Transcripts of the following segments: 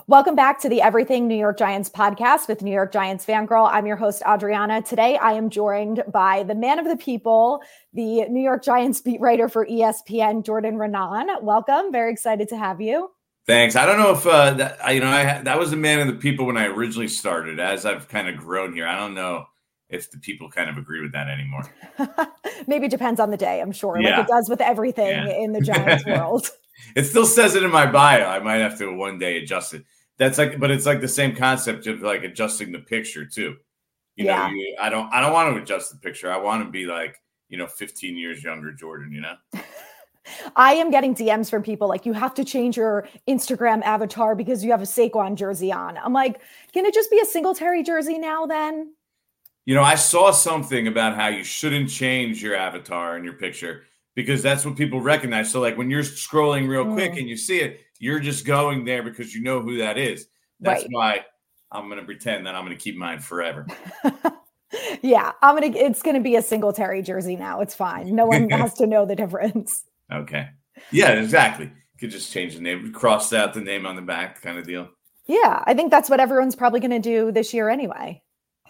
Welcome back to the Everything New York Giants podcast with New York Giants Fangirl. I'm your host, Adriana. Today, I am joined by the man of the people, the New York Giants beat writer for ESPN, Jordan Raanan. Welcome. Very excited to have you. Thanks. I don't know if that was the man of the people when I originally started. As I've kind of grown here, I don't know if the people kind of agree with that anymore. Maybe it depends on the day, I'm sure, like it does with everything in the Giants world. It still says it in my bio. I might have to one day adjust it. But it's like the same concept of like adjusting the picture too. I don't want to adjust the picture. I want to be like, 15 years younger Jordan, I am getting DMs from people like, you have to change your Instagram avatar because you have a Saquon jersey on. I'm like, can it just be a Singletary jersey now then? I saw something about how you shouldn't change your avatar in your picture because that's what people recognize. So like when you're scrolling real quick and you see it, you're just going there because you know who that is. That's why I'm going to pretend that I'm going to keep mine forever. Yeah, it's going to be a Singletary jersey now. It's fine. No one has to know the difference. Okay. Yeah, exactly. You could just change the name, cross out the name on the back kind of deal. Yeah, I think that's what everyone's probably going to do this year anyway.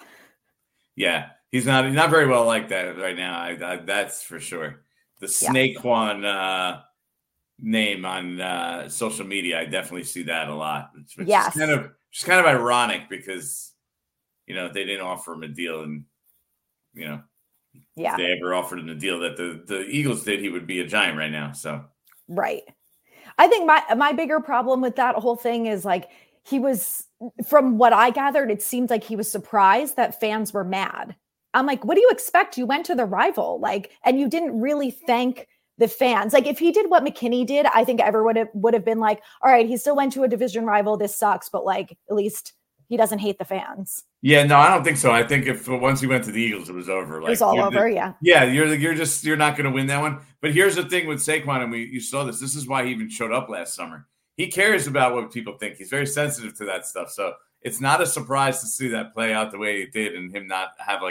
Yeah, he's not very well like that right now. That's for sure. The Snakejuan name on social media, I definitely see that a lot. It's just kind of ironic because they didn't offer him a deal, and if they ever offered him a deal that the Eagles did, he would be a Giant right now. So right, I think my bigger problem with that whole thing is like he was, from what I gathered, it seemed like he was surprised that fans were mad. I'm like, what do you expect? You went to the rival, and you didn't really thank the fans. Like if he did what McKinney did, I think everyone would have been like, all right, he still went to a division rival. This sucks, but like at least he doesn't hate the fans. Yeah, no, I don't think so. I think if once he went to the Eagles, it was over. Like, it was all over. Yeah, you're not going to win that one. But here's the thing with Saquon, and you saw this. This is why he even showed up last summer. He cares about what people think. He's very sensitive to that stuff. So it's not a surprise to see that play out the way it did, and him not have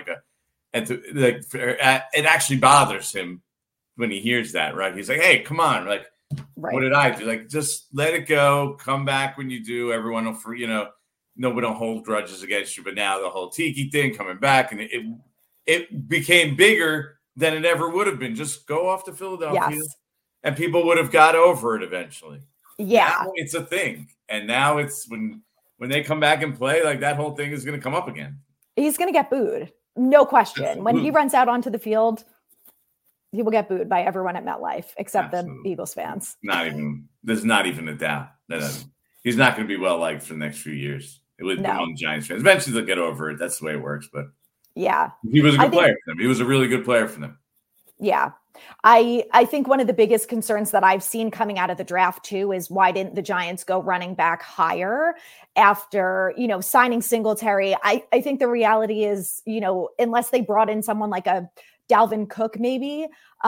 it actually bothers him when he hears that, right? He's like, hey, come on. Like, what did I do? Like, just let it go. Come back when you do. Everyone will, nobody don't hold grudges against you. But now the whole Tiki thing coming back, and it became bigger than it ever would have been. Just go off to Philadelphia, and people would have got over it eventually. Yeah. Now it's a thing. And now it's when they come back and play, like that whole thing is going to come up again. He's going to get booed. No question. Absolutely. When he runs out onto the field, he will get booed by everyone at MetLife, except the Eagles fans. There's not even a doubt. He's not going to be well liked for the next few years among Giants fans. Eventually they'll get over it. That's the way it works. But yeah, he was a good player for them. He was a really good player for them. Yeah. I think one of the biggest concerns that I've seen coming out of the draft too is why didn't the Giants go running back higher after, signing Singletary? I think the reality is, unless they brought in someone like a Dalvin Cook, maybe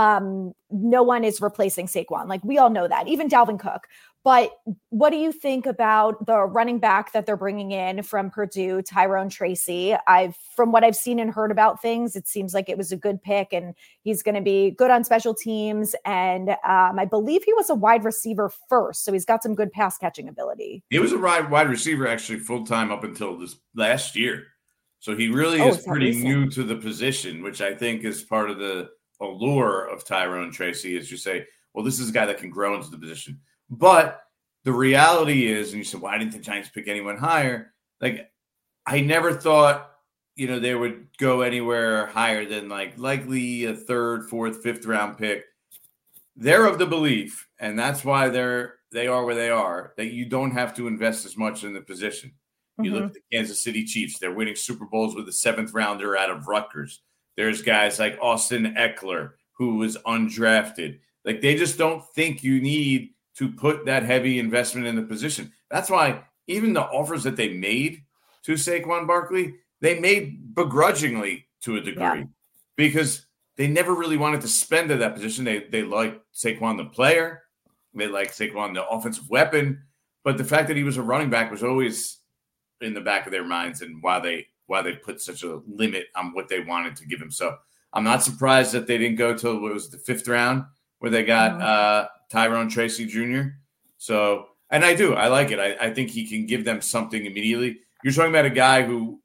no one is replacing Saquon. Like we all know that, even Dalvin Cook. But what do you think about the running back that they're bringing in from Purdue, Tyrone Tracy? From what I've seen and heard about things, it seems like it was a good pick, and he's going to be good on special teams. And I believe he was a wide receiver first, so he's got some good pass catching ability. He was a wide receiver actually full time up until this last year, so he really is pretty new to the position, which I think is part of the allure of Tyrone Tracy. Is you say, well, this is a guy that can grow into the position. But the reality is, and you said, why didn't the Giants pick anyone higher? Like, I never thought, they would go anywhere higher than likely a third, fourth, fifth round pick. They're of the belief, and that's why they are where they are, that you don't have to invest as much in the position. You look at the Kansas City Chiefs, they're winning Super Bowls with a seventh rounder out of Rutgers. There's guys like Austin Eckler, who was undrafted. Like, they just don't think you need to put that heavy investment in the position. That's why even the offers that they made to Saquon Barkley, they made begrudgingly to a degree because they never really wanted to spend at that position. They liked Saquon the player. They liked Saquon the offensive weapon. But the fact that he was a running back was always in the back of their minds, and why they put such a limit on what they wanted to give him. So I'm not surprised that they didn't go till the fifth round where they got Tyrone Tracy Jr. So And I do. I like it. I think he can give them something immediately. You're talking about a guy who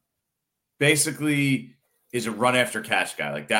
basically is a run after catch guy. Like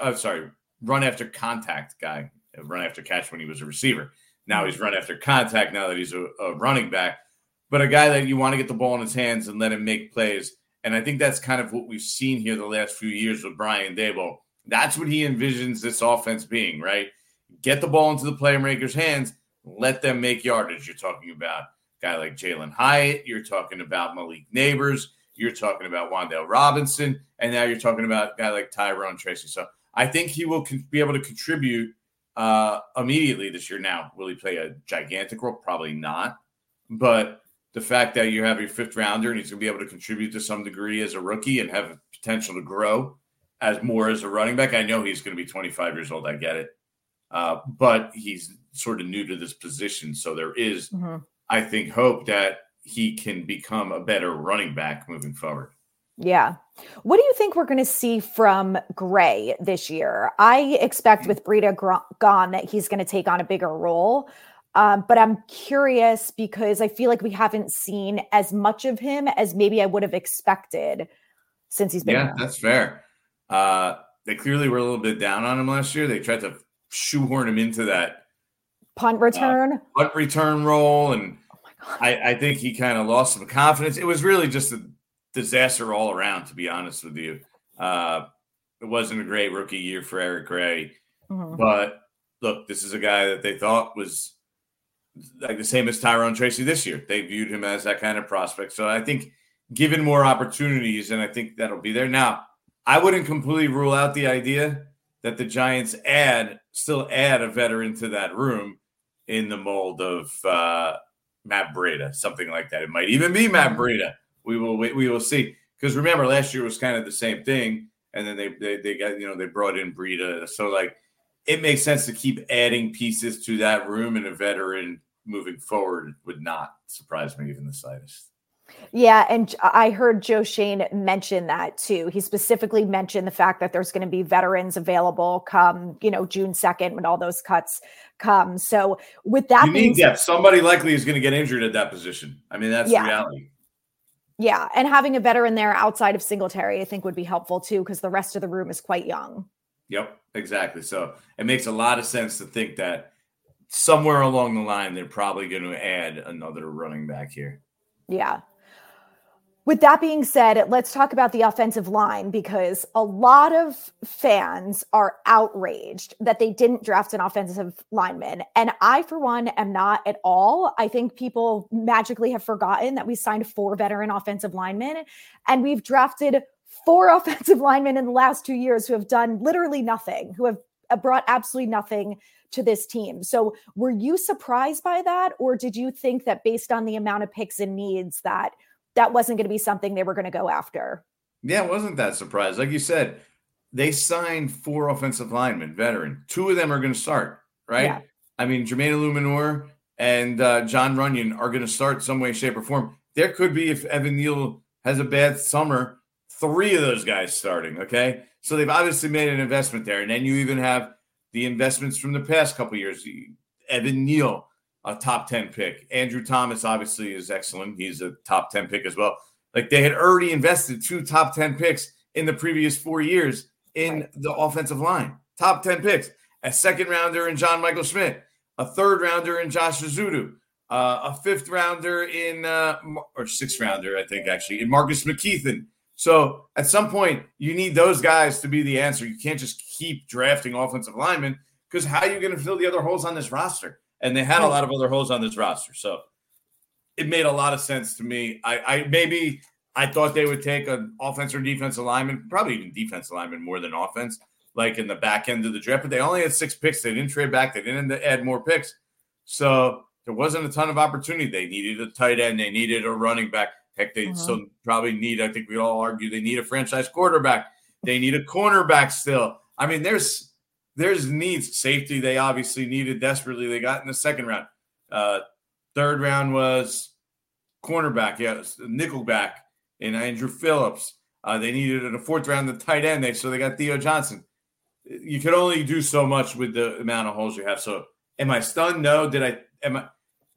run after contact guy. Run after catch when he was a receiver. Now he's run after contact now that he's a running back. But a guy that you want to get the ball in his hands and let him make plays. And I think that's kind of what we've seen here the last few years with Brian Daboll. That's what he envisions this offense being, right? Get the ball into the playmakers' hands, let them make yardage. You're talking about a guy like Jalen Hyatt. You're talking about Malik Neighbors. You're talking about Wan'Dale Robinson. And now you're talking about a guy like Tyrone Tracy. So I think he will be able to contribute immediately this year. Now, will he play a gigantic role? Probably not. But the fact that you have your fifth rounder and he's going to be able to contribute to some degree as a rookie and have potential to grow as a running back. I know he's going to be 25 years old. I get it. But he's sort of new to this position. So there is, I think, hope that he can become a better running back moving forward. Yeah. What do you think we're going to see from Gray this year? I expect with Breida gone that he's going to take on a bigger role. But I'm curious because I feel like we haven't seen as much of him as maybe I would have expected since he's been here. That's fair. They clearly were a little bit down on him last year. They tried to shoehorn him into that punt return role. And I think he kind of lost some confidence. It was really just a disaster all around, to be honest with you. It wasn't a great rookie year for Eric Gray. But look, this is a guy that they thought was like the same as Tyrone Tracy this year. They viewed him as that kind of prospect. So I think given more opportunities, and I think that'll be there. Now, I wouldn't completely rule out the idea that the Giants still add a veteran to that room in the mold of Matt Breida, something like that. It might even be Matt Breida. We will see. Because remember, last year was kind of the same thing, and then they got they brought in Breida. So like it makes sense to keep adding pieces to that room, and a veteran moving forward would not surprise me even the slightest. Yeah, and I heard Joe Schoen mention that too. He specifically mentioned the fact that there's going to be veterans available come, June 2nd when all those cuts come. So with that being said, somebody likely is going to get injured at that position. I mean, that's the reality. Yeah, and having a veteran there outside of Singletary, I think would be helpful too, because the rest of the room is quite young. Yep, exactly. So it makes a lot of sense to think that somewhere along the line, they're probably going to add another running back here. Yeah. With that being said, let's talk about the offensive line, because a lot of fans are outraged that they didn't draft an offensive lineman. And I, for one, am not at all. I think people magically have forgotten that we signed 4 veteran offensive linemen, and we've drafted 4 offensive linemen in the last 2 years who have done literally nothing, who have brought absolutely nothing to this team. So were you surprised by that? Or did you think that based on the amount of picks and needs that wasn't going to be something they were going to go after? Yeah, it wasn't that surprised. Like you said, they signed 4 offensive linemen, veteran. 2 of them are going to start, right? Yeah. I mean, Jermaine Illuminor and John Runyon are going to start some way, shape, or form. There could be, if Evan Neal has a bad summer, 3 of those guys starting, okay? So they've obviously made an investment there. And then you even have the investments from the past couple of years. Evan Neal, a top 10 pick. Andrew Thomas obviously is excellent. He's a top 10 pick as well. Like they had already invested 2 top 10 picks in the previous 4 years in the offensive line. Top 10 picks. A second rounder in John Michael Schmidt. A third rounder in Josh Azudu. A fifth rounder or sixth rounder, I think, actually, in Marcus McKeithen. So at some point, you need those guys to be the answer. You can't just keep drafting offensive linemen, because how are you going to fill the other holes on this roster? And they had a lot of other holes on this roster. So it made a lot of sense to me. I thought they would take an offense or defensive lineman, probably even defensive lineman more than offense, like in the back end of the draft. But they only had 6 picks. They didn't trade back. They didn't add more picks. So there wasn't a ton of opportunity. They needed a tight end. They needed a running back. Heck, they still probably need, I think we all argue, they need a franchise quarterback. They need a cornerback still. I mean, there's needs. Safety, they obviously needed desperately. They got in the second round. Third round was cornerback, nickelback in Andrew Phillips. They needed in the fourth round the tight end. So they got Theo Johnson. You can only do so much with the amount of holes you have. So am I stunned? No.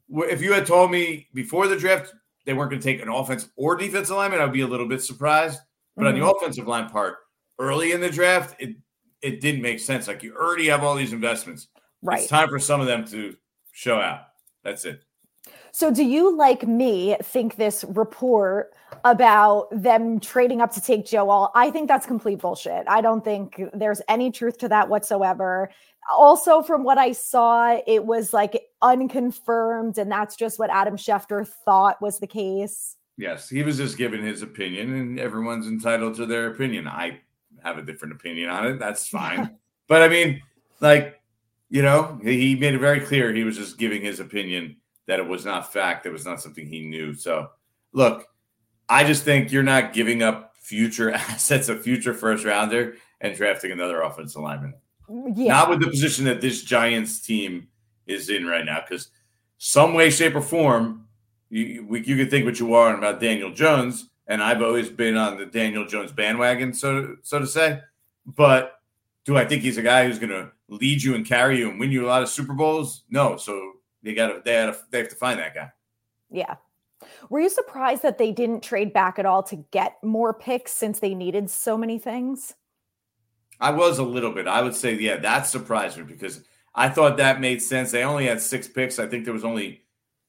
if you had told me before the draft they weren't going to take an offense or defensive lineman, I'd be a little bit surprised. But on the offensive line part, early in the draft, it didn't make sense. Like, you already have all these investments. Right. It's time for some of them to show out. That's it. So do you, like me, think this report about them trading up to take Joe Alt, I think that's complete bullshit. I don't think there's any truth to that whatsoever. Also, from what I saw, it was like unconfirmed, and that's just what Adam Schefter thought was the case. Yes, he was just giving his opinion, and everyone's entitled to their opinion. I have a different opinion on it. That's fine. But I mean, like, you know, he made it very clear he was just giving his opinion, that it was not fact. It was not something he knew. So, look, I just think you're not giving up future assets, a future first rounder, and drafting another offensive lineman. Yeah. Not with the position that this Giants team is in right now, because some way, shape, or form, you can think what you want about Daniel Jones, and I've always been on the Daniel Jones bandwagon, so to say. But do I think he's a guy who's going to lead you and carry you and win you a lot of Super Bowls? No. So they have to find that guy. Yeah. Were you surprised that they didn't trade back at all to get more picks since they needed so many things? I was a little bit. I would say, yeah, that surprised me because I thought that made sense. They only had 6 picks. I think there was only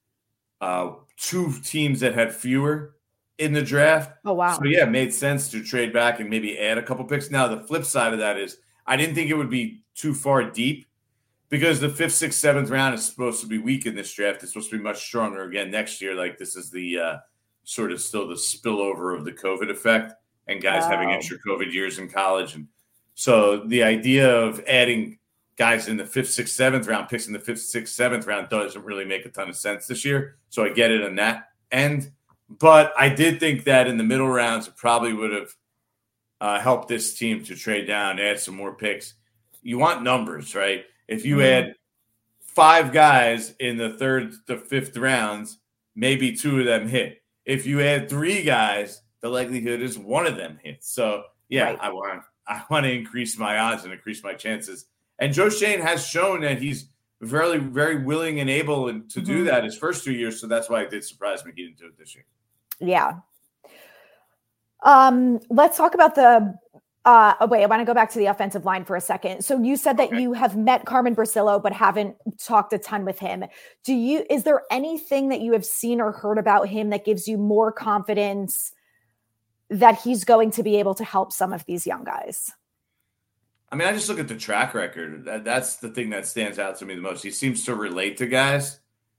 2 teams that had fewer in the draft. Oh, wow. So, yeah, it made sense to trade back and maybe add a couple picks. Now, the flip side of that is I didn't think it would be too far deep because the 5th, 6th, 7th round is supposed to be weak in this draft. It's supposed to be much stronger again next year. Like, this is the sort of still the spillover of the COVID effect and guys having extra COVID years in college. And so the idea of adding guys in the 5th, 6th, 7th round, picks in the 5th, 6th, 7th round doesn't really make a ton of sense this year. So I get it on that end. But I did think that in the middle rounds, it probably would have helped this team to trade down, add some more picks. You want numbers, right? If you add 5 guys in the 3rd to 5th rounds, maybe 2 of them hit. If you add 3 guys, the likelihood is 1 of them hits. So, yeah, right. I want to increase my odds and increase my chances. And Joe Schoen has shown that he's very, very willing and able to do that his first 2 years. So that's why it did surprise me he didn't do it this year. Yeah. Let's talk about the wait, I want to go back to the offensive line for a second. So you said that you have met Carmen Bricillo, but haven't talked a ton with him. Is there anything that you have seen or heard about him that gives you more confidence that he's going to be able to help some of these young guys? I mean, I just look at the track record. That's the thing that stands out to me the most. He seems to relate to guys.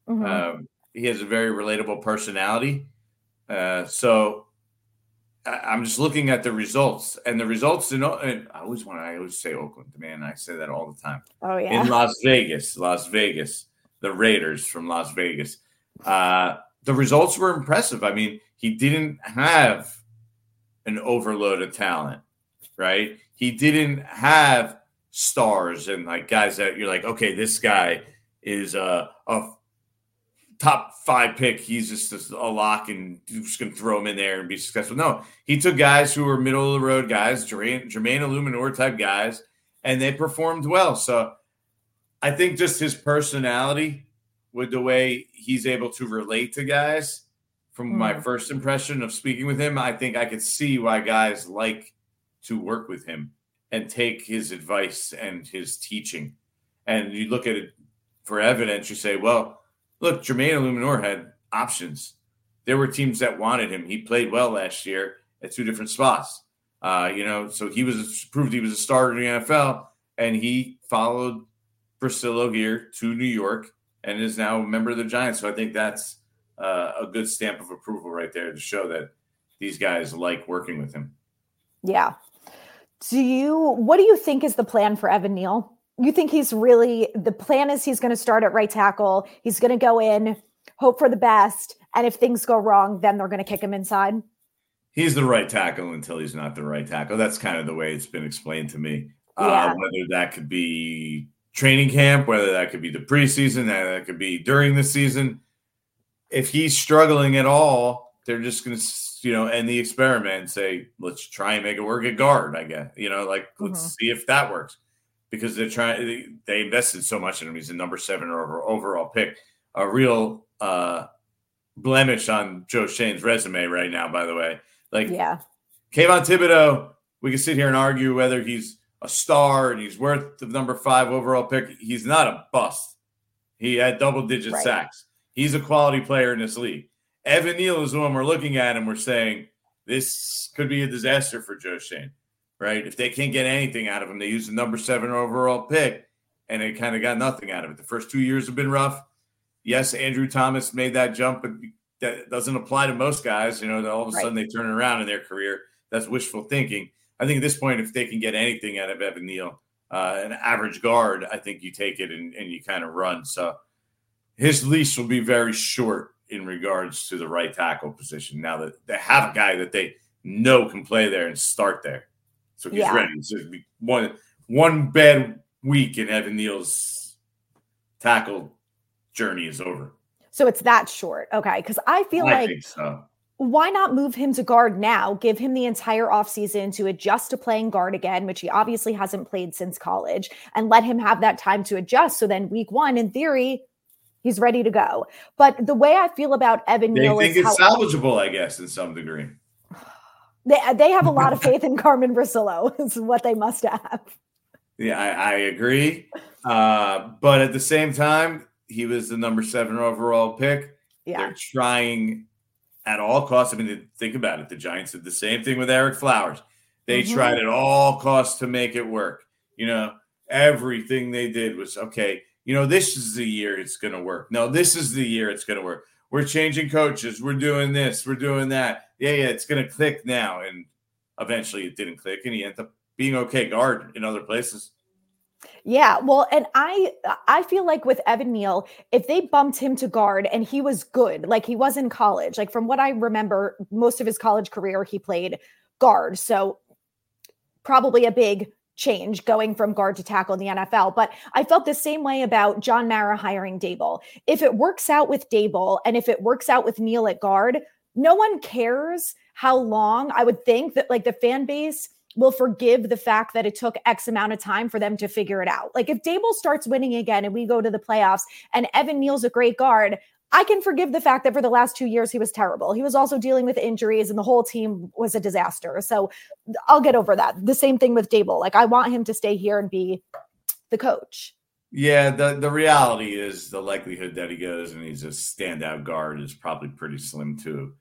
He has a very relatable personality. So I'm just looking at the results, and the results. And I always say Oakland, man. I say that all the time. Oh yeah. In Las Vegas, the Raiders from Las Vegas. The results were impressive. I mean, he didn't have an overload of talent, right? He didn't have stars and like guys that you're like, okay, this guy is a top 5 pick. He's just a lock and you're just going to throw him in there and be successful. No, he took guys who were middle of the road guys, Jermaine Illuminor type guys, and they performed well. So I think just his personality with the way he's able to relate to guys from my first impression of speaking with him, I think I could see why guys like to work with him and take his advice and his teaching. And you look at it for evidence, you say, well, look, Jermaine Illuminor had options. There were teams that wanted him. He played well last year at 2 different spots. So he proved he was a starter in the NFL, and he followed Bricillo here to New York and is now a member of the Giants. So I think that's a good stamp of approval right there to show that these guys like working with him. Yeah. What do you think is the plan for Evan Neal? You think the plan is he's going to start at right tackle. He's going to go in, hope for the best. And if things go wrong, then they're going to kick him inside. He's the right tackle until he's not the right tackle. That's kind of the way it's been explained to me. Yeah. Whether that could be training camp, whether that could be the preseason, that could be during the season. If he's struggling at all, they're just going to, end the experiment and say, let's try and make it work at guard, I guess. Let's see if that works. Because they invested so much in him. He's a number 7 overall pick, a real blemish on Joe Schoen's resume right now, by the way. Like, yeah. Kayvon Thibodeau, we can sit here and argue whether he's a star and he's worth the number 5 overall pick. He's not a bust. He had double-digit sacks. He's a quality player in this league. Evan Neal is the one we're looking at, and we're saying this could be a disaster for Joe Schoen, right? If they can't get anything out of him, they use the number 7 overall pick, and they kind of got nothing out of it. The first 2 years have been rough. Yes, Andrew Thomas made that jump, but that doesn't apply to most guys. You know, all of a sudden they turn around in their career. That's wishful thinking. I think at this point, if they can get anything out of Evan Neal, an average guard, I think you take it and you kind of run. So his leash will be very short in regards to the right tackle position now that they have a guy that they know can play there and start there. So he's ready. So one bad week and Evan Neal's tackle journey is over. So it's that short. Okay. Because I think so. Why not move him to guard now? Give him the entire offseason to adjust to playing guard again, which he obviously hasn't played since college, and let him have that time to adjust. So then week 1, in theory, he's ready to go. But the way I feel about Evan Neal is it's salvageable, I guess, in some degree. They have a lot of faith in Carmen Brasillo is what they must have. Yeah, I agree. But at the same time, he was the number 7 overall pick. Yeah. They're trying at all costs. I mean, think about it. The Giants did the same thing with Eric Flowers. They tried at all costs to make it work. You know, everything they did was, okay, you know, this is the year it's going to work. No, this is the year it's going to work. We're changing coaches. We're doing this. We're doing that. Yeah, it's going to click now. And eventually it didn't click, and he ended up being okay guard in other places. Yeah, well, and I feel like with Evan Neal, if they bumped him to guard and he was good, like he was in college, like from what I remember, most of his college career, he played guard. So probably a big change going from guard to tackle in the NFL. But I felt the same way about John Mara hiring Daboll. If it works out with Daboll and if it works out with Neal at guard, no one cares how long. I would think that like the fan base will forgive the fact that it took X amount of time for them to figure it out. Like if Daboll starts winning again and we go to the playoffs and Evan Neal's a great guard, I can forgive the fact that for the last 2 years, he was terrible. He was also dealing with injuries and the whole team was a disaster. So I'll get over that. The same thing with Daboll. Like I want him to stay here and be the coach. Yeah, the reality is the likelihood that he goes and he's a standout guard is probably pretty slim too.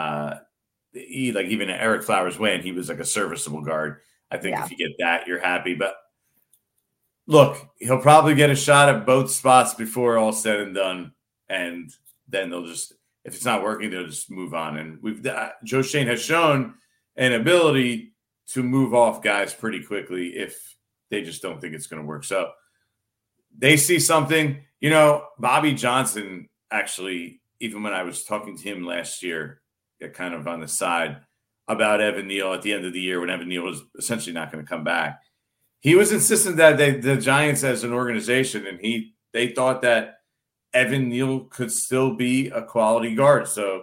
Even Eric Flowers when he was like a serviceable guard. I think if you get that, you're happy. But look, he'll probably get a shot at both spots before all said and done. And then they'll just, if it's not working, they'll just move on. And Joe Schoen has shown an ability to move off guys pretty quickly if they just don't think it's going to work. So they see something, you know, Bobby Johnson, actually, even when I was talking to him last year, kind of on the side about Evan Neal at the end of the year when Evan Neal was essentially not going to come back. He was insistent that the Giants as an organization, and they thought that Evan Neal could still be a quality guard. So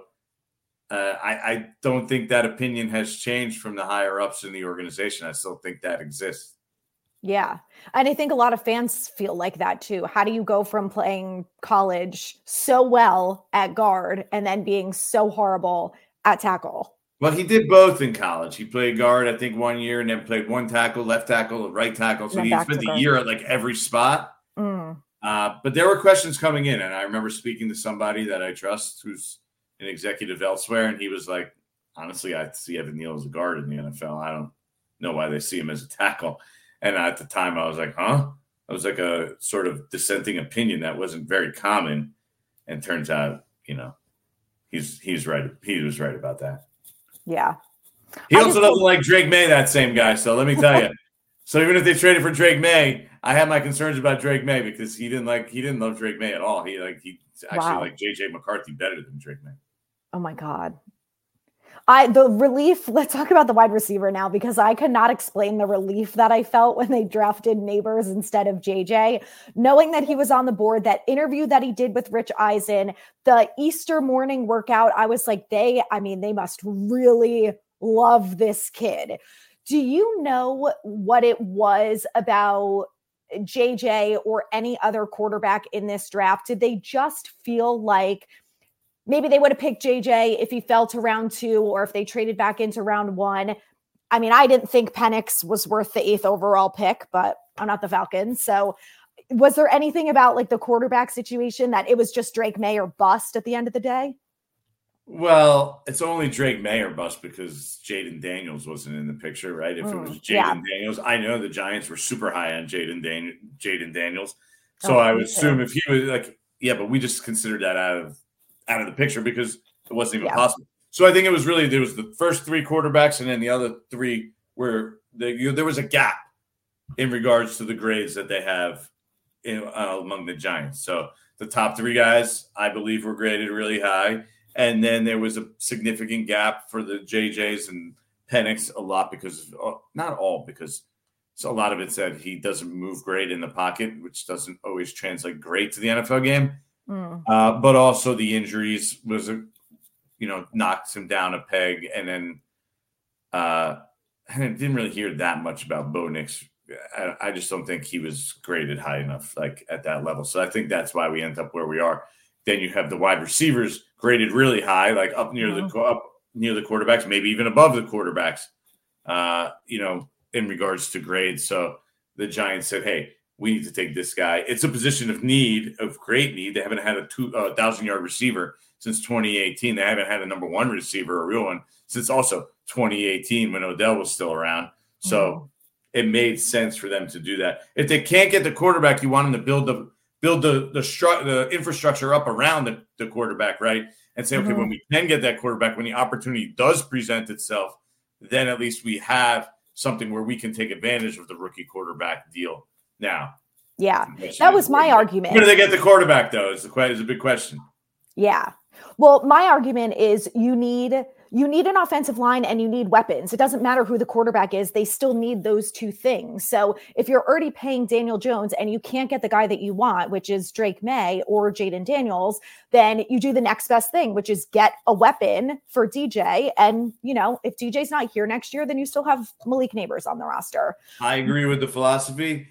I don't think that opinion has changed from the higher ups in the organization. I still think that exists. Yeah. And I think a lot of fans feel like that too. How do you go from playing college so well at guard and then being so horrible at tackle? Well, he did both in college. He played guard, I think, 1 year and then played one tackle, left tackle, right tackle. So he spent the year at like every spot. But there were questions coming in. And I remember speaking to somebody that I trust who's an executive elsewhere. And he was like, honestly, I see Evan Neal as a guard in the NFL. I don't know why they see him as a tackle. And at the time, I was like, huh? That was like a sort of dissenting opinion that wasn't very common. And turns out, you know, he's right. He was right about that. Yeah. He also doesn't like Drake May, that same guy. So let me tell you. So even if they traded for Drake May, I have my concerns about Drake May because he didn't love Drake May at all. He actually liked JJ McCarthy better than Drake May. Oh my God. The relief, let's talk about the wide receiver now, because I could not explain the relief that I felt when they drafted Neighbors instead of JJ, knowing that he was on the board, that interview that he did with Rich Eisen, the Easter morning workout. I was like, they must really love this kid. Do you know what it was about JJ or any other quarterback in this draft? Did they just feel like Maybe they would have picked JJ if he fell to round 2 or if they traded back into round 1. I mean, I didn't think Penix was worth the 8th overall pick, but I'm not the Falcons. So was there anything about like the quarterback situation that it was just Drake May or bust at the end of the day? Well, it's only Drake May or bust because Jayden Daniels wasn't in the picture, right? If it was Jayden Daniels, I know the Giants were super high on Jayden Daniels. So I would assume if he was like, yeah, but we just considered that out of the picture because it wasn't even possible. So I think it was really, there was the first 3 quarterbacks and then the other 3 where there was a gap in regards to the grades that they have among the Giants. So the top 3 guys, I believe, were graded really high. And then there was a significant gap for the JJs and Penix a lot because, not all, because a lot of it said he doesn't move great in the pocket, which doesn't always translate great to the NFL game. But also the injuries was, knocks him down a peg. And then I didn't really hear that much about Bo Nix. I just don't think he was graded high enough, like at that level. So I think that's why we end up where we are. Then you have the wide receivers graded really high, like up near the quarterbacks, maybe even above the quarterbacks, in regards to grades. So the Giants said, hey, we need to take this guy. It's a position of need, of great need. They haven't had a 1,000-yard receiver since 2018. They haven't had a number 1 receiver, a real one, since also 2018 when Odell was still around. So it made sense for them to do that. If they can't get the quarterback, you want them to build the infrastructure up around the quarterback, right? And say, okay, when we can get that quarterback, when the opportunity does present itself, then at least we have something where we can take advantage of the rookie quarterback deal now. Yeah, that was my argument. Where do they get the quarterback, though, is a big question. Yeah. Well, my argument is you need an offensive line and you need weapons. It doesn't matter who the quarterback is. They still need those 2 things. So if you're already paying Daniel Jones and you can't get the guy that you want, which is Drake May or Jayden Daniels, then you do the next best thing, which is get a weapon for DJ. And, if DJ's not here next year, then you still have Malik Neighbors on the roster. I agree with the philosophy.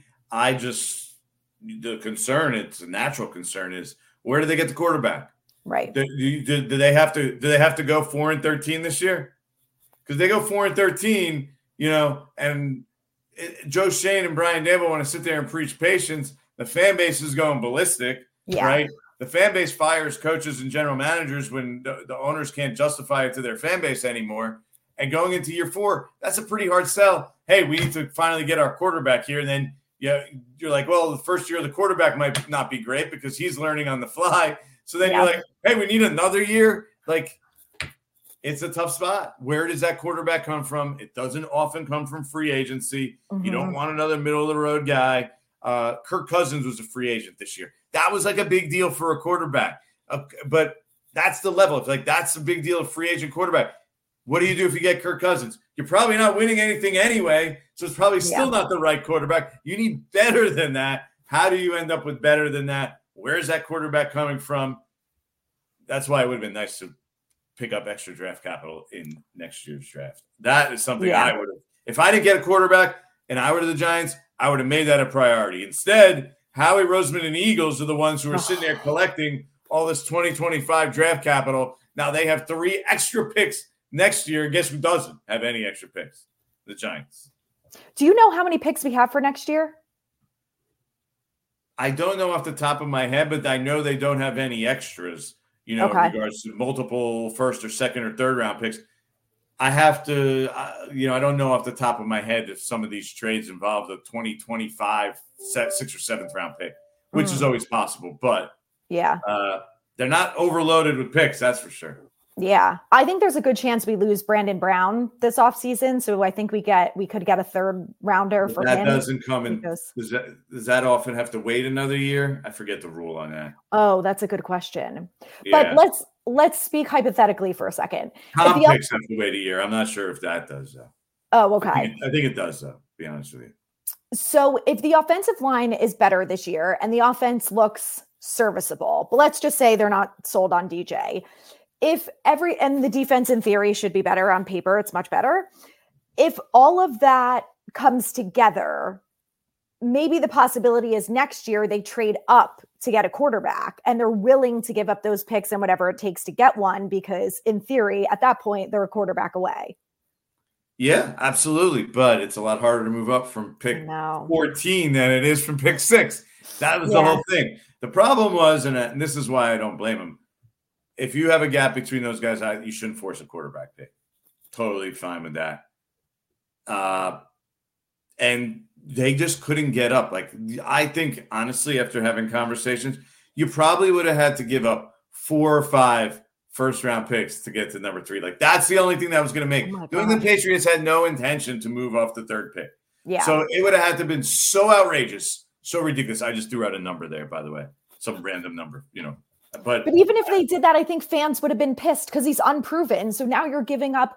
The concern, it's a natural concern, is where do they get the quarterback? Right. Do they have to go 4-13 this year? Because they go 4-13, and Joe Schoen and Brian Daboll want to sit there and preach patience. The fan base is going ballistic, right? The fan base fires coaches and general managers when the owners can't justify it to their fan base anymore. And going into year 4, that's a pretty hard sell. Hey, we need to finally get our quarterback here. And then you're like, well, the first year the quarterback might not be great because he's learning on the fly. So then you're like, hey, we need another year. Like, it's a tough spot. Where does that quarterback come from? It doesn't often come from free agency. You don't want another middle-of-the-road guy. Kirk Cousins was a free agent this year. That was like a big deal for a quarterback. But that's the level. It's like that's a big deal of free agent quarterback. What do you do if you get Kirk Cousins? You're probably not winning anything anyway, so it's probably still not the right quarterback. You need better than that. How do you end up with better than that? Where's that quarterback coming from? That's why it would have been nice to pick up extra draft capital in next year's draft. That is something I would have. If I didn't get a quarterback and I were to the Giants, I would have made that a priority. Instead, Howie Roseman and the Eagles are the ones who are sitting there collecting all this 2025 draft capital. Now they have 3 extra picks next year. Guess who doesn't have any extra picks? The Giants. Do you know how many picks we have for next year? I don't know off the top of my head, but I know they don't have any extras, in regards to multiple first or second or third round picks. I have to, I don't know off the top of my head if some of these trades involve the 2025 6th or 7th round pick, which is always possible. But they're not overloaded with picks, that's for sure. Yeah, I think there's a good chance we lose Brandon Brown this offseason. So I think we could get a 3rd rounder for him. That doesn't come in. Does that often have to wait another year? I forget the rule on that. Oh, that's a good question. Yeah. But let's speak hypothetically for a second. Comp picks have to wait a year. I'm not sure if that does though. Oh, okay. I think it does though, to be honest with you. So if the offensive line is better this year and the offense looks serviceable, but let's just say they're not sold on DJ. And the defense in theory should be better on paper, it's much better. If all of that comes together, maybe the possibility is next year they trade up to get a quarterback and they're willing to give up those picks and whatever it takes to get one, because in theory, at that point, they're a quarterback away. Yeah, absolutely. But it's a lot harder to move up from pick 14 than it is from pick 6. That was the whole thing. The problem was, and this is why I don't blame him, if you have a gap between those guys, you shouldn't force a quarterback pick. Totally fine with that. And they just couldn't get up. Like, I think, honestly, after having conversations, you probably would have had to give up 4 or 5 first-round picks to get to number 3. Like, that's the only thing that was going to make. The New England Patriots had no intention to move off the 3rd pick. Yeah. So it would have had to have been so outrageous, so ridiculous. I just threw out a number there, by the way. Some random number, But even if they did that, I think fans would have been pissed because he's unproven. So now you're giving up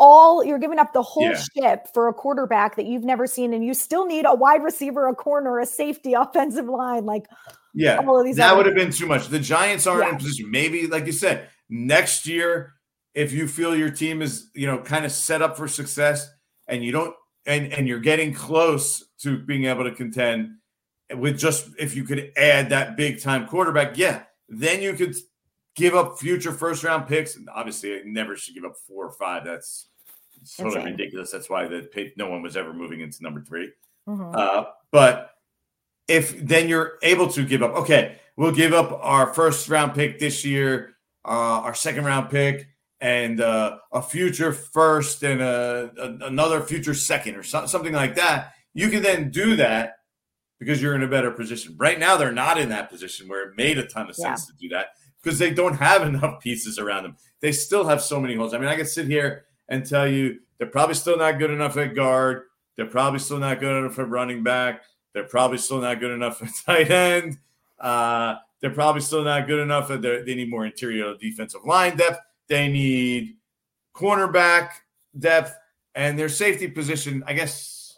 the whole ship for a quarterback that you've never seen, and you still need a wide receiver, a corner, a safety, offensive line. All of these. That would have been too much. The Giants aren't in position. Maybe, like you said, next year, if you feel your team is, kind of set up for success, and you don't, and you're getting close to being able to contend with just, if you could add that big time quarterback, then you could give up future first round picks. And obviously, I never should give up 4 or 5. That's totally ridiculous. That's why no one was ever moving into number 3. Mm-hmm. But if then you're able to give up, okay, we'll give up our first round pick this year, our second round pick, and a future first and another future second or something like that. You can then do that because you're in a better position. Right now, they're not in that position where it made a ton of sense to do that because they don't have enough pieces around them. They still have so many holes. I mean, I could sit here and tell you they're probably still not good enough at guard. They're probably still not good enough at running back. They're probably still not good enough at tight end. They're probably still not good enough at they need more interior defensive line depth. They need cornerback depth, and their safety position, I guess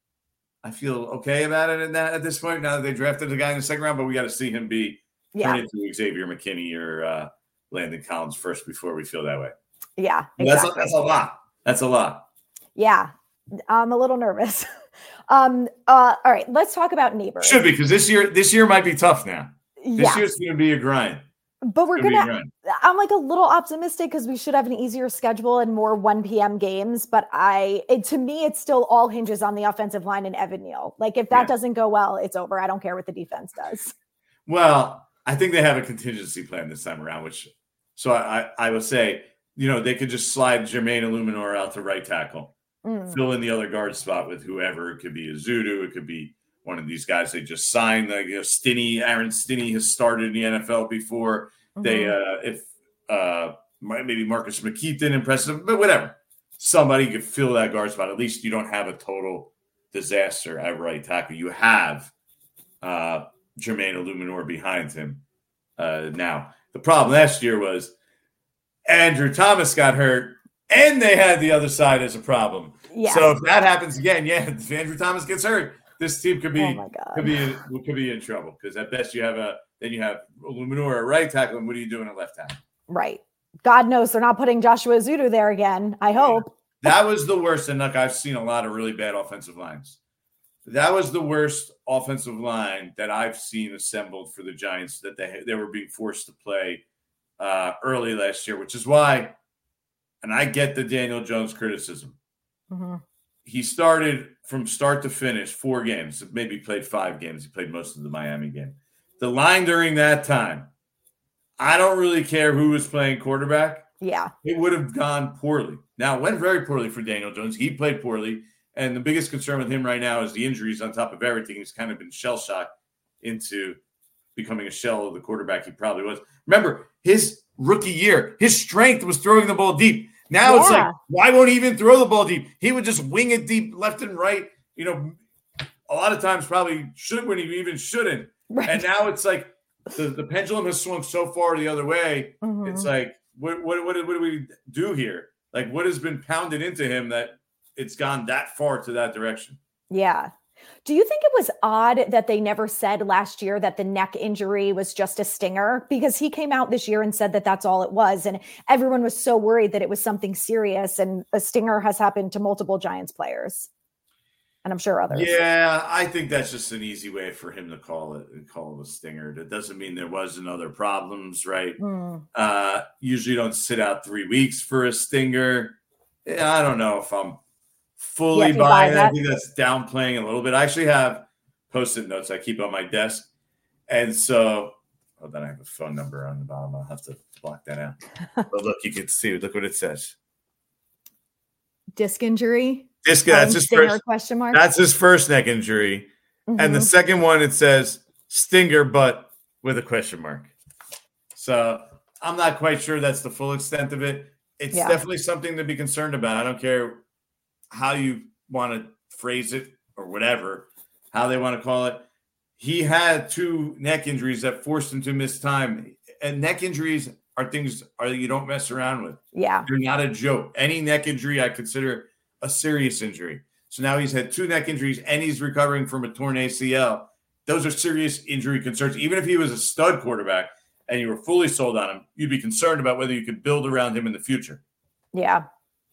I feel okay about it at this point now that they drafted the guy in the second round, but we got to see him be turned into Xavier McKinney or Landon Collins first before we feel that way. Yeah, exactly. That's a lot. That's a lot. Yeah, I'm a little nervous. All right, let's talk about Neighbors. Should be, because this year might be tough now. This year's going to be a grind. But I'm like a little optimistic because we should have an easier schedule and more 1 p.m. games. But to me, it still all hinges on the offensive line and Evan Neal. Like, if that doesn't go well, it's over. I don't care what the defense does. Well, I think they have a contingency plan this time around, so I would say, they could just slide Jermaine Illuminor out to right tackle, fill in the other guard spot with whoever. It could be Ezeudu. It could be one of these guys they just signed. Like, Aaron Stinney has started in the NFL before. They, maybe Marcus McKeith didn't impress them, but whatever. Somebody could fill that guard spot. At least you don't have a total disaster at right tackle. You have Jermaine Illuminor behind him now. The problem last year was Andrew Thomas got hurt, and they had the other side as a problem. Yeah. So if that happens again, if Andrew Thomas gets hurt, this team could be in trouble, because at best you have Illuminor at right tackle, and what are you doing at left tackle? Right. God knows they're not putting Joshua Ezeudu there again. I hope. That was the worst, and look, I've seen a lot of really bad offensive lines. That was the worst offensive line that I've seen assembled for the Giants that they were being forced to play early last year, which is why, and I get the Daniel Jones criticism. Mm-hmm. He started from start to finish 4 games, maybe played 5 games. He played most of the Miami game. The line during that time, I don't really care who was playing quarterback. Yeah. It would have gone poorly. Now, it went very poorly for Daniel Jones. He played poorly. And the biggest concern with him right now is the injuries on top of everything. He's kind of been shell-shocked into becoming a shell of the quarterback he probably was. Remember, his rookie year, his strength was throwing the ball deep. Now it's like, why won't he even throw the ball deep? He would just wing it deep left and right. A lot of times probably should when he even shouldn't. Right. And now it's like the pendulum has swung so far the other way. Mm-hmm. It's like, what do we do here? Like, what has been pounded into him that it's gone that far to that direction? Yeah. Do you think it was odd that they never said last year that the neck injury was just a stinger? Because he came out this year and said that that's all it was. And everyone was so worried that it was something serious. And a stinger has happened to multiple Giants players. and I'm sure others. Yeah, I think that's just an easy way for him to call it a stinger. That doesn't mean there wasn't other problems, right? Usually you don't sit out 3 weeks for a stinger. Yeah, I don't know if I'm fully buying that. I think that's downplaying a little bit. I actually have Post-it notes I keep on my desk. And so, then I have a phone number on the bottom. I'll have to block that out. But look, you can see, look what it says. Disc injury. That's his first question mark. That's his first neck injury. And the second one, it says stinger, but with a question mark. So I'm not quite sure that's the full extent of it. It's definitely something to be concerned about. I don't care how you want to phrase it or whatever, how they want to call it. He had 2 neck injuries that forced him to miss time. And neck injuries are things you don't mess around with. Yeah. They're not a joke. Any neck injury I consider a serious injury. So now he's had 2 neck injuries and he's recovering from a torn ACL. Those are serious injury concerns. Even if he was a stud quarterback and you were fully sold on him, you'd be concerned about whether you could build around him in the future. Yeah.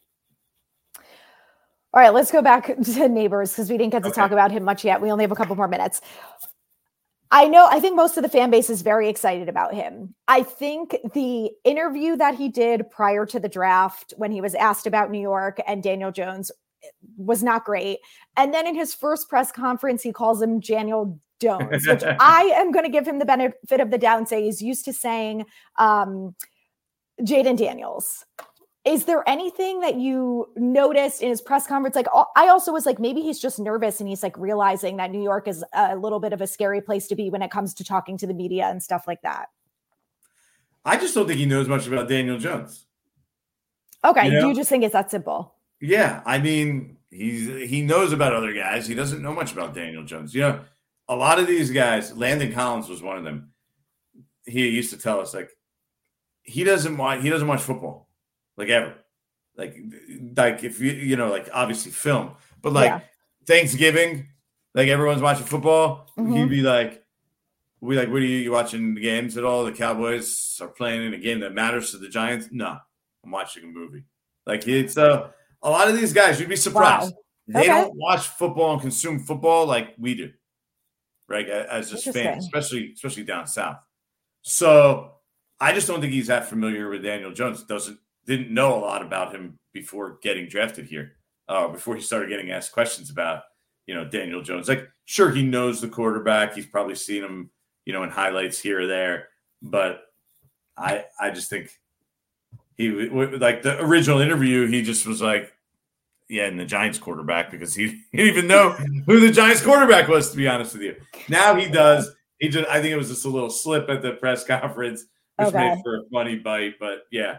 All right, let's go back to Neighbors because we didn't get to talk about him much yet. We only have a couple more minutes. I think most of the fan base is very excited about him. I think the interview that he did prior to the draft when he was asked about New York and Daniel Jones was not great. And then in his first press conference, he calls him Daniel Jones, which I am going to give him the benefit of the doubt and say he's used to saying Jayden Daniels. Is there anything that you noticed in his press conference? Like, I also was like, maybe he's just nervous and he's like realizing that New York is a little bit of a scary place to be when it comes to talking to the media and stuff like that. I just don't think he knows much about Daniel Jones. Okay. Do you just think it's that simple? Yeah. I mean, he knows about other guys. He doesn't know much about Daniel Jones. You know, a lot of these guys, Landon Collins was one of them. He used to tell us, like, he doesn't watch football. Like ever, like if you know, like obviously film, but like Thanksgiving, like everyone's watching football. He'd be like, what are you watching the games at all? The Cowboys are playing in a game that matters to the Giants. No, I'm watching a movie. Like it's a lot of these guys, you'd be surprised. Wow. They don't watch football and consume football like we do, right? As just fans, especially down south. So I just don't think he's that familiar with Daniel Jones. Didn't know a lot about him before getting drafted here, before he started getting asked questions about, Daniel Jones. Like, sure, he knows the quarterback. He's probably seen him, in highlights here or there. But I just think he, like the original interview, he just was like, yeah, and the Giants quarterback, because he didn't even know who the Giants quarterback was, to be honest with you. Now he does. I think it was just a little slip at the press conference, which made for a funny bite. But yeah.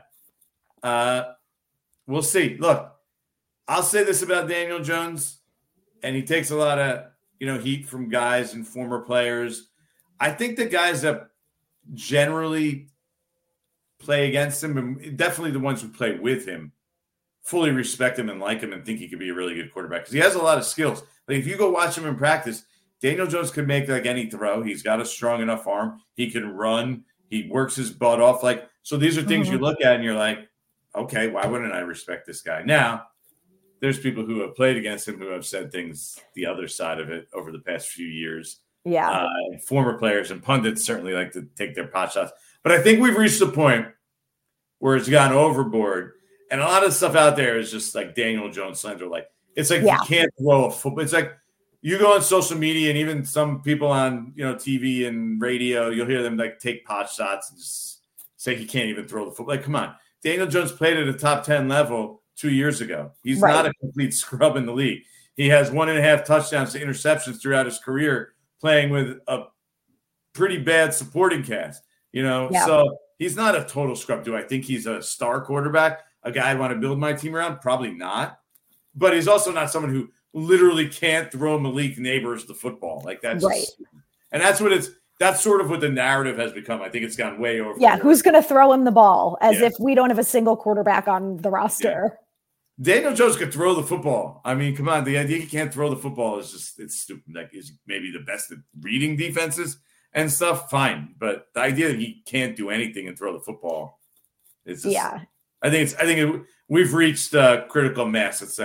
We'll see. Look, I'll say this about Daniel Jones, and he takes a lot of, heat from guys and former players. I think the guys that generally play against him, and definitely the ones who play with him, fully respect him and like him and think he could be a really good quarterback because he has a lot of skills. Like if you go watch him in practice, Daniel Jones can make like any throw. He's got a strong enough arm. He can run. He works his butt off. Like, so these are things you look at and you're like, okay, why wouldn't I respect this guy? Now, there's people who have played against him who have said things the other side of it over the past few years. Yeah. Former players and pundits certainly like to take their pot shots. But I think we've reached the point where it's gone overboard. And a lot of stuff out there is just like Daniel Jones slander. Like, it's like you can't throw a football. It's like you go on social media and even some people on, TV and radio, you'll hear them like take pot shots and just say he can't even throw the football. Like, come on. Daniel Jones played at a top 10 level 2 years ago. He's not a complete scrub in the league. He has 1.5 touchdowns to interceptions throughout his career playing with a pretty bad supporting cast, So he's not a total scrub. Do I think he's a star quarterback, a guy I'd want to build my team around? Probably not. But he's also not someone who literally can't throw Malik Neighbors the football. Like that's and that's sort of what the narrative has become. I think it's gone way over. Yeah, who's going to throw him the ball as if we don't have a single quarterback on the roster. Yeah. Daniel Jones could throw the football. I mean, come on. The idea he can't throw the football is just, it's stupid. Like, is maybe the best at reading defenses and stuff, fine. But the idea that he can't do anything and throw the football is just, I think we've reached critical mass. It's like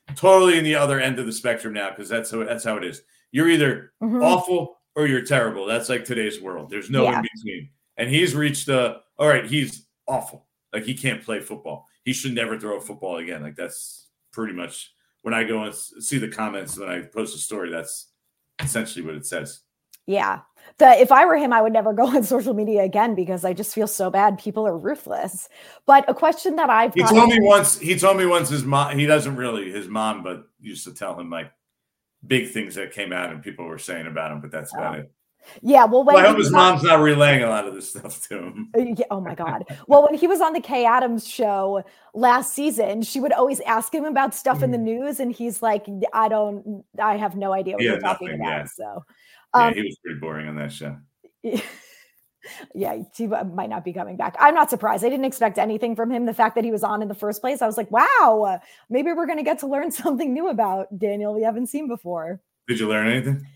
totally in the other end of the spectrum now because that's how it is. You're either awful or you're terrible. That's like today's world. There's no in between. And he's reached all right, he's awful. Like he can't play football. He should never throw a football again. Like that's pretty much when I go and see the comments when I post a story, that's essentially what it says. Yeah. If I were him, I would never go on social media again because I just feel so bad. People are ruthless. But a question that he told me once his mom, he doesn't really his mom, but used to tell him like big things that came out and people were saying about him, but that's about it. Yeah, well, I hope his mom's not relaying a lot of this stuff to him. Yeah, oh my God. Well, when he was on the Kay Adams show last season, she would always ask him about stuff in the news, and he's like, I have no idea what you're talking about. Yeah. So, he was pretty boring on that show. Yeah, he might not be coming back. I'm not surprised. I didn't expect anything from him. The fact that he was on in the first place, I was like, wow, maybe we're going to get to learn something new about Daniel we haven't seen before. Did you learn anything?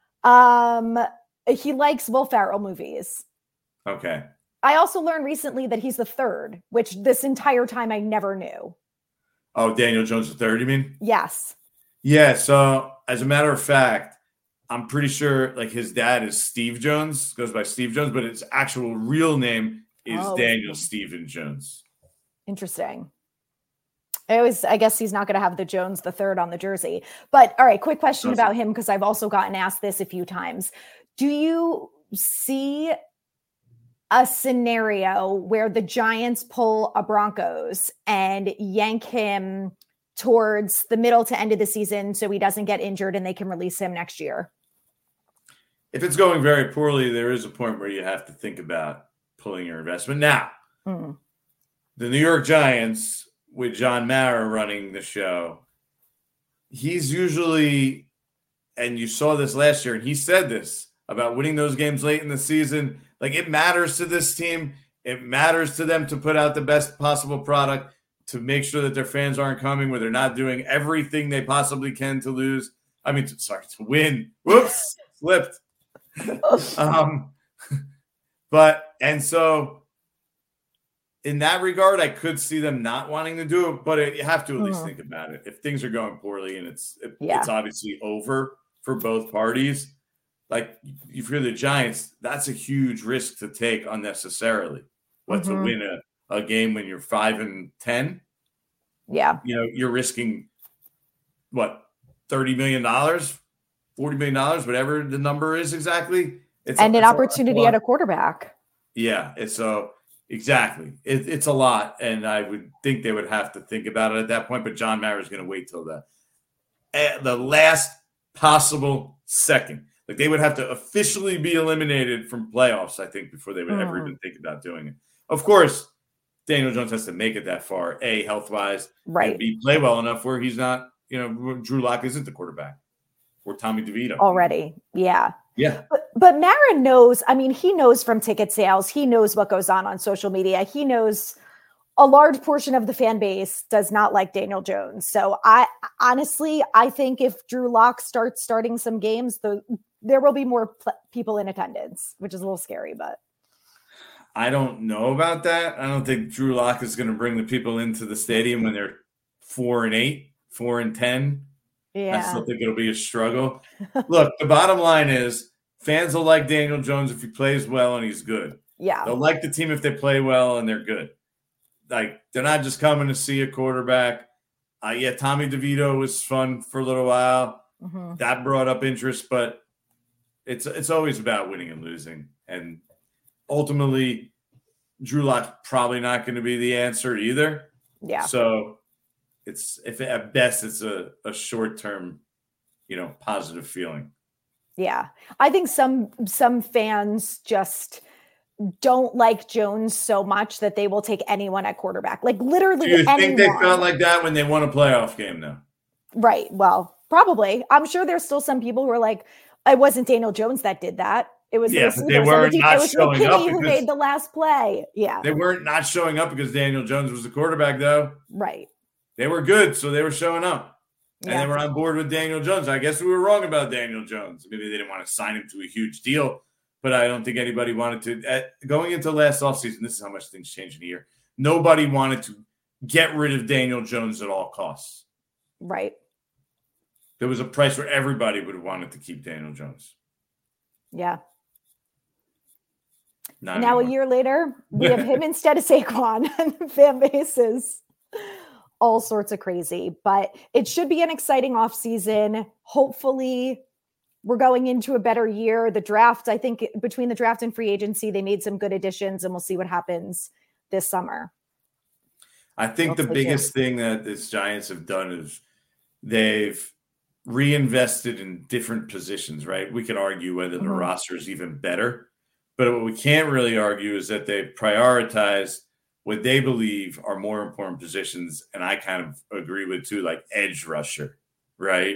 He likes Will Ferrell movies. Okay. I also learned recently that he's the third, which this entire time I never knew. Oh, Daniel Jones the third, you mean? Yes. Yeah. So as a matter of fact, I'm pretty sure like his dad is Steve Jones, goes by Steve Jones, but his actual real name is Daniel Stephen Jones. Interesting. I guess he's not going to have the Jones the third on the jersey. But all right, quick question about him because I've also gotten asked this a few times. Do you see a scenario where the Giants pull a Broncos and yank him towards the middle to end of the season so he doesn't get injured and they can release him next year? If it's going very poorly, there is a point where you have to think about pulling your investment. Now, the New York Giants with John Mara running the show, he's usually, and you saw this last year, and he said this about winning those games late in the season. Like, it matters to this team. It matters to them to put out the best possible product, to make sure that their fans aren't coming where they're not doing everything they possibly can to lose. To win. Whoops, slipped. And so in that regard, I could see them not wanting to do it, but you have to at least think about it. If things are going poorly and it's obviously over for both parties, like if you're the Giants, that's a huge risk to take unnecessarily. To win a game when you're 5-10? Yeah. You're risking what, $30 million, $40 million, whatever the number is exactly. It's an opportunity at a quarterback. Yeah. Exactly. It's a lot. And I would think they would have to think about it at that point, but John Mara is going to wait till the last possible second. Like they would have to officially be eliminated from playoffs, I think, before they would ever even think about doing it. Of course, Daniel Jones has to make it that far, A, health-wise, right? And B, play well enough where he's not, Drew Lock isn't the quarterback, or Tommy DeVito. Already, yeah. Yeah. But Mara knows, he knows from ticket sales, he knows what goes on social media. He knows a large portion of the fan base does not like Daniel Jones. So I think if Drew Lock starts starting some games, there will be more people in attendance, which is a little scary, but. I don't know about that. I don't think Drew Lock is going to bring the people into the stadium when they're 4-8, 4-10. Yeah. I still think it'll be a struggle. Look, the bottom line is fans will like Daniel Jones if he plays well and he's good. Yeah. They'll like the team if they play well and they're good. Like, they're not just coming to see a quarterback. Tommy DeVito was fun for a little while. That brought up interest, but it's always about winning and losing. And ultimately, Drew Lock's probably not going to be the answer either. Yeah. So at best it's a short-term, positive feeling. Yeah. I think some fans just don't like Jones so much that they will take anyone at quarterback. Like literally anyone. Do you think they felt like that when they won a playoff game though? Right. Well, probably. I'm sure there's still some people who are like, it wasn't Daniel Jones that did that. It was they weren't not showing up who made the last play. Yeah. They weren't not showing up because Daniel Jones was the quarterback though. Right. They were good, so they were showing up. And they were on board with Daniel Jones. I guess we were wrong about Daniel Jones. Maybe they didn't want to sign him to a huge deal, but I don't think anybody wanted to. Going into last offseason, this is how much things change in a year. Nobody wanted to get rid of Daniel Jones at all costs. Right. there was a price where everybody would have wanted to keep Daniel Jones. Yeah. Not now anymore. A year later, we have him instead of Saquon, and the fan base is all sorts of crazy. But it should be an exciting offseason. Hopefully, we're going into a better year. The draft, I think between the draft and free agency, they made some good additions, and we'll see what happens this summer. I think the biggest thing that this Giants have done is they've reinvested in different positions, right? We can argue whether the roster is even better, but what we can't really argue is that they've prioritized what they believe are more important positions. And I kind of agree with too, like edge rusher, right?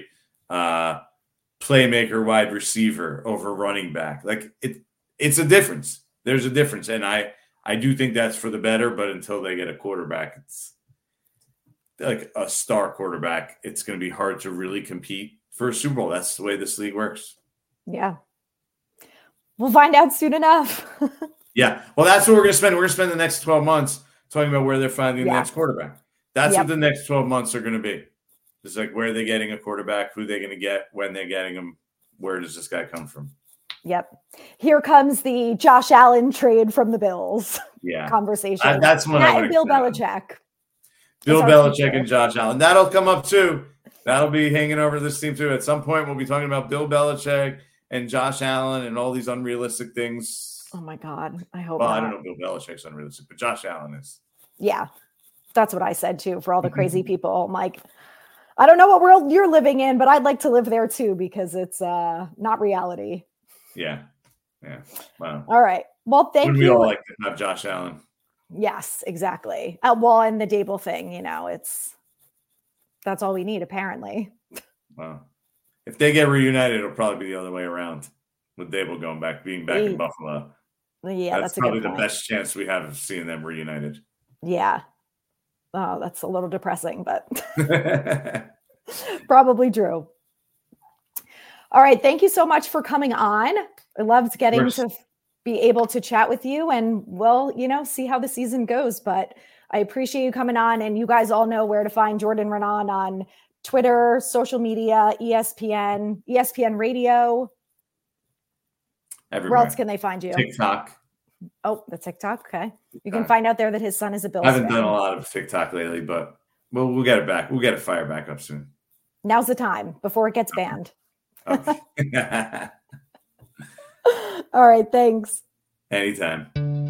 Playmaker, wide receiver over running back. Like it's a difference. There's a difference. And I do think that's for the better, but until they get a quarterback, it's like a star quarterback. It's going to be hard to really compete for a Super Bowl. That's the way this league works. Yeah. We'll find out soon enough. Yeah. Well, that's what we're going to spend. We're going to spend the next 12 months talking about where they're finding the next quarterback. That's what the next 12 months are going to be. It's like, where are they getting a quarterback? Who are they going to get? When they're getting them? Where does this guy come from? Yep. Here comes the Josh Allen trade from the Bills conversation. That's one and Bill Belichick. Bill Belichick and Josh Allen. That'll come up too. That'll be hanging over this team too. At some point, we'll be talking about Bill Belichick and Josh Allen and all these unrealistic things. Oh my God. I hope not. I don't know if Bill Belichick's unrealistic, but Josh Allen is. Yeah. That's what I said too, for all the crazy people. I'm like, I don't know what world you're living in, but I'd like to live there too, because it's not reality. Yeah. Wow. All right. Well, thank you. We all like to have Josh Allen. Yes, exactly. Well, and the Dable thing, that's all we need, apparently. Wow. If they get reunited, it'll probably be the other way around, with Dable being back in Buffalo. Yeah, that's probably the best chance we have of seeing them reunited. Yeah. Oh, that's a little depressing, but probably true. All right. Thank you so much for coming on. I loved getting to be able to chat with you, and we'll, see how the season goes. But I appreciate you coming on, and you guys all know where to find Jordan Raanan on Twitter, social media, ESPN Radio. Everywhere. Where else can they find you? TikTok. Oh, the TikTok. Okay. You can find out there that his son is a Bills fan. I haven't fan. done a lot of TikTok lately, but we'll get it back. We'll get it fired back up soon. Now's the time before it gets banned. Okay. All right. Thanks. Anytime.